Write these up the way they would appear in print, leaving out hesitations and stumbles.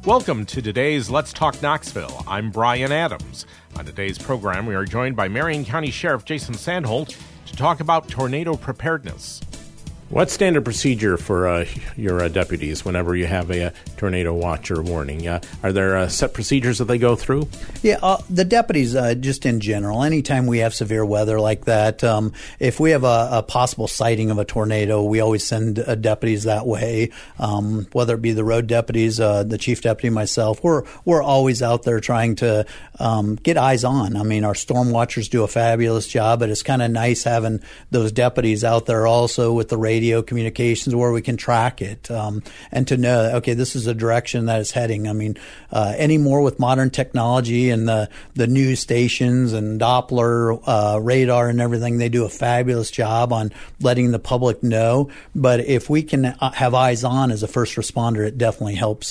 Welcome to today's Let's Talk Knoxville. I'm Brian Adams. On today's program, we are joined by Marion County Sheriff Jason Sandholt to talk about tornado preparedness. What's standard procedure for your deputies whenever you have a tornado watch or warning? Are there set procedures that they go through? Yeah, the deputies, just in general, anytime we have severe weather like that, if we have a possible sighting of a tornado, we always send deputies that way, whether it be the road deputies, the chief deputy, myself. We're always out there trying to get eyes on. I mean, our storm watchers do a fabulous job, but it's kind of nice having those deputies out there also with the radio communications where we can track it and to know, okay, this is a direction that it's heading. I mean, anymore with modern technology and the news stations and Doppler radar and everything, they do a fabulous job on letting the public know. But if we can have eyes on as a first responder, it definitely helps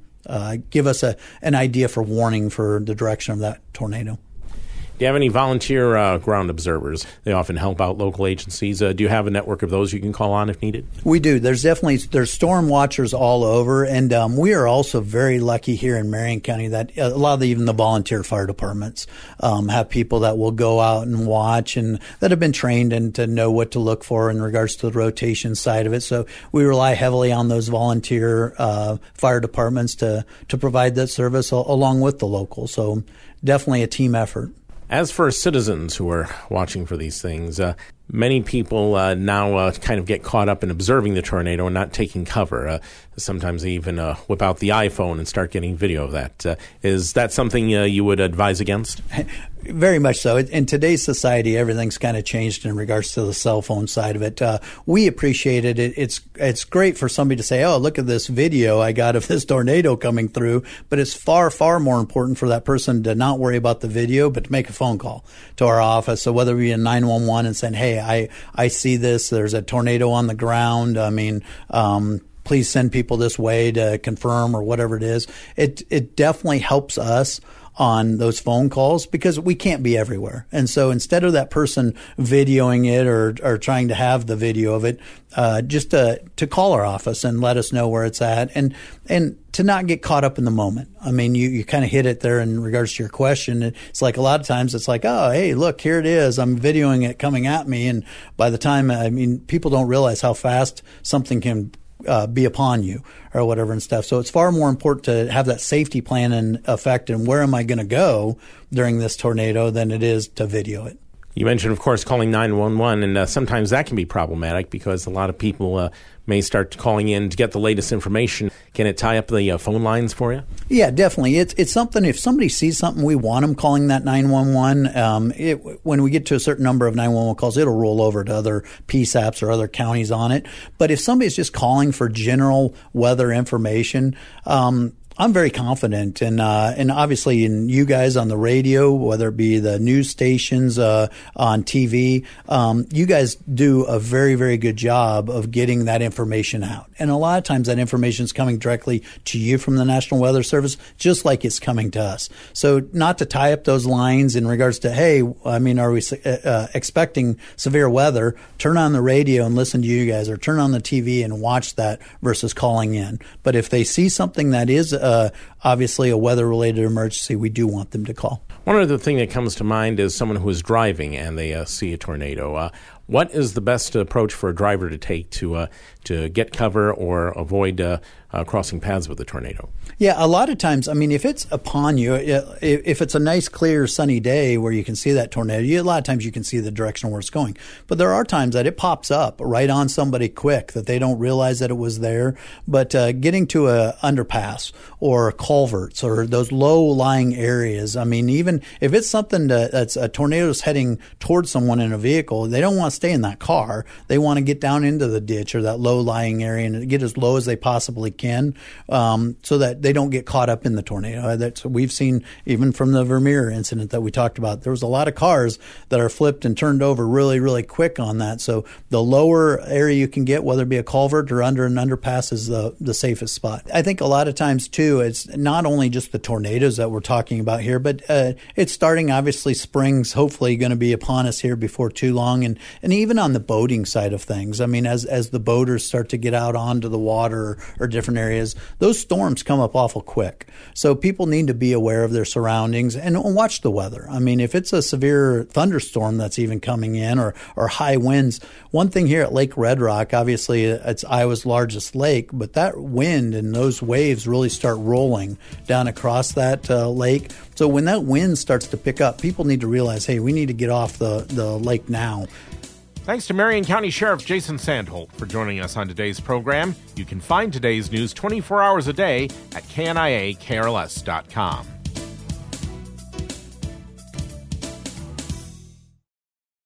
give us an idea for warning for the direction of that tornado. Do you have any volunteer ground observers? They often help out local agencies. Do you have a network of those you can call on if needed? We do. There's storm watchers all over, and we are also very lucky here in Marion County that a lot of even the volunteer fire departments have people that will go out and watch and that have been trained and to know what to look for in regards to the rotation side of it. So we rely heavily on those volunteer fire departments to provide that service along with the local. So definitely a team effort. As for citizens who are watching for these things, many people now kind of get caught up in observing the tornado and not taking cover. Sometimes they even whip out the iPhone and start getting video of that. Is that something you would advise against? Very much so. In today's society, everything's kind of changed in regards to the cell phone side of it. We appreciate it. It's great for somebody to say, oh, look at this video I got of this tornado coming through. But it's far, far more important for that person to not worry about the video, but to make a phone call to our office. So whether it be in 911 and saying, hey, I see this, there's a tornado on the ground. I mean, please send people this way to confirm or whatever it is. It definitely helps us on those phone calls because we can't be everywhere. And so instead of that person videoing it or trying to have the video of it, just to call our office and let us know where it's at and to not get caught up in the moment. I mean, you kind of hit it there in regards to your question. It's like a lot of times it's like, oh, hey, look, here it is. I'm videoing it coming at me. And by the time, I mean, people don't realize how fast something can be upon you or whatever and stuff. So it's far more important to have that safety plan in effect and where am I going to go during this tornado than it is to video it. You mentioned, of course, calling 911, and sometimes that can be problematic because a lot of people may start calling in to get the latest information. Can it tie up the phone lines for you? Yeah, definitely. It's something, if somebody sees something, we want them calling that 911. When we get to a certain number of 911 calls, it'll roll over to other PSAPs or other counties on it. But if somebody's just calling for general weather information, I'm very confident, and obviously in you guys on the radio, whether it be the news stations on TV, you guys do a very, very good job of getting that information out. And a lot of times that information is coming directly to you from the National Weather Service, just like it's coming to us. So not to tie up those lines in regards to, hey, I mean, are we expecting severe weather? Turn on the radio and listen to you guys, or turn on the TV and watch that versus calling in. But if they see something that is obviously a weather-related emergency, we do want them to call. One other thing that comes to mind is someone who is driving and they see a tornado. What is the best approach for a driver to take to get cover or avoid crossing paths with a tornado? Yeah, a lot of times, I mean, if it's upon you, if it's a nice, clear, sunny day where you can see that tornado, a lot of times you can see the direction where it's going. But there are times that it pops up right on somebody quick that they don't realize that it was there. But getting to a underpass or culverts or those low-lying areas, I mean, even if it's something that's a tornado's heading towards someone in a vehicle, they don't want to stay in that car. They want to get down into the ditch or that low-lying area and get as low as they possibly can so that they don't get caught up in the tornado. We've seen even from the Vermeer incident that we talked about, there was a lot of cars that are flipped and turned over really, really quick on that. So the lower area you can get, whether it be a culvert or under an underpass, is the safest spot. I think a lot of times, too, it's not only just the tornadoes that we're talking about here, but it's starting, obviously, spring's hopefully going to be upon us here before too long. And And even on the boating side of things, I mean, as the boaters start to get out onto the water or different areas, those storms come up awful quick. So people need to be aware of their surroundings and watch the weather. I mean, if it's a severe thunderstorm that's even coming in or high winds, one thing here at Lake Red Rock, obviously it's Iowa's largest lake, but that wind and those waves really start rolling down across that lake. So when that wind starts to pick up, people need to realize, hey, we need to get off the lake now. Thanks to Marion County Sheriff Jason Sandholt for joining us on today's program. You can find today's news 24 hours a day at kniakrls.com.